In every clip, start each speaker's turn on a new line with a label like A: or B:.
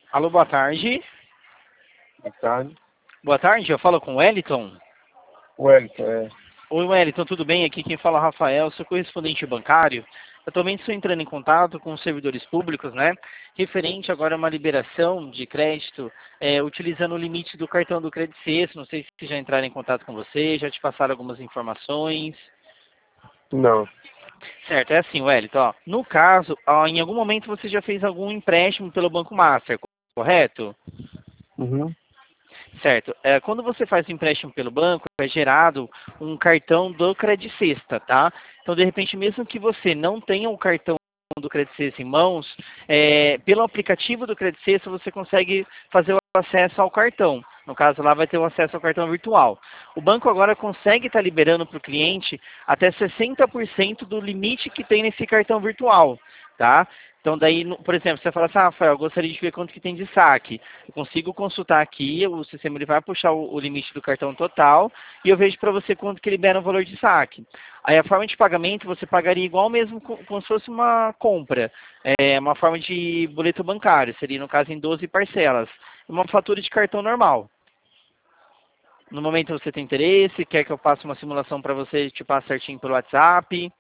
A: Alô, boa tarde.
B: Boa tarde.
A: Boa tarde, eu falo com o Wellington.
B: Wellington, é.
A: Oi, Wellington, tudo bem? Aqui quem fala é o Rafael, sou correspondente bancário. Atualmente estou entrando em contato com os servidores públicos, né? Referente agora a uma liberação de crédito, utilizando o limite do cartão do Credit Sexto. Não sei se já entraram em contato com você, já te passaram algumas informações.
B: Não.
A: Certo, é assim, Wellington, ó. No caso, em algum momento você já fez algum empréstimo pelo Banco Master, correto?
B: Uhum.
A: Certo. Quando você faz o empréstimo pelo banco, é gerado um cartão do Credit Sexta, tá? Então, de repente, mesmo que você não tenha o cartão do Credit Sexta em mãos, pelo aplicativo do Credit Sexta você consegue fazer o acesso ao cartão. No caso, lá vai ter o acesso ao cartão virtual. O banco agora consegue estar liberando para o cliente até 60% do limite que tem nesse cartão virtual, tá? Então, daí, por exemplo, você fala assim, Rafael, eu gostaria de ver quanto que tem de saque. Eu consigo consultar aqui, o sistema ele vai puxar o limite do cartão total e eu vejo para você quanto que libera o valor de saque. Aí a forma de pagamento você pagaria igual mesmo como se fosse uma compra, uma forma de boleto bancário, seria no caso em 12 parcelas, uma fatura de cartão normal. No momento você tem interesse, quer que eu passe uma simulação para você te passar certinho pelo WhatsApp?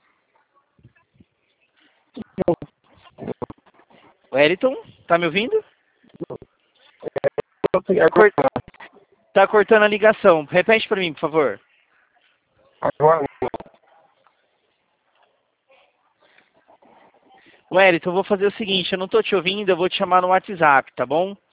A: Wellington, tá me ouvindo? Tá, tá cortando a ligação. Repete para mim, por favor.
B: Agora,
A: Wellington, eu vou fazer o seguinte, eu não estou te ouvindo, eu vou te chamar no WhatsApp, tá bom?